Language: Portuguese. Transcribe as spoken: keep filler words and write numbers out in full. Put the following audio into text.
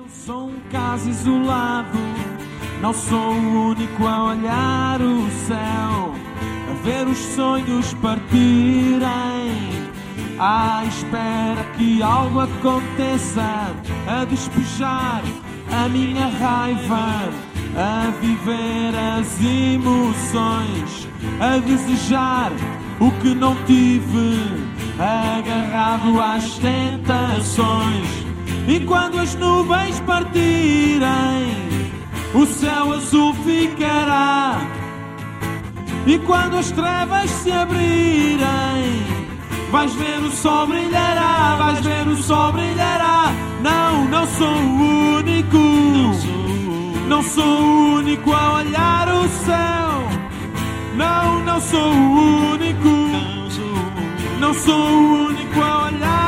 Sou um caso isolado, não sou o único a olhar o céu, a ver os sonhos partirem, à espera que algo aconteça, a despejar a minha raiva, a viver as emoções, a desejar o que não tive, agarrado às tentações. E quando as nuvens partirem, o céu azul ficará. E quando as trevas se abrirem, vais ver o sol brilhará, vais ver o sol brilhará. Não, não sou o único, não sou o único a olhar o céu. Não, não sou o único, não sou o único a olhar.